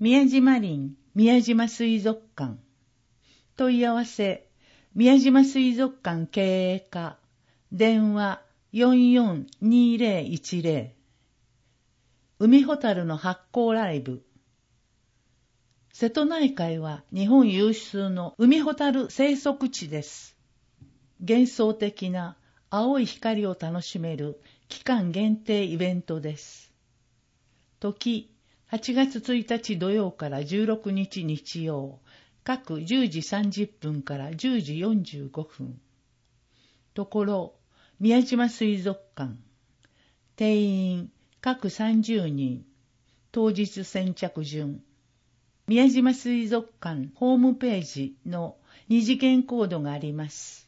宮島林宮島水族館。問い合わせ、宮島水族館経営課、電話442010。海ほたるの発光ライブ。瀬戸内海は日本有数の海ほたる生息地です。幻想的な青い光を楽しめる期間限定イベントです。時、8月1日土曜から16日日曜、各10時30分から10時45分。ところ、宮島水族館。定員、各30人。当日先着順。宮島水族館ホームページの二次元コードがあります。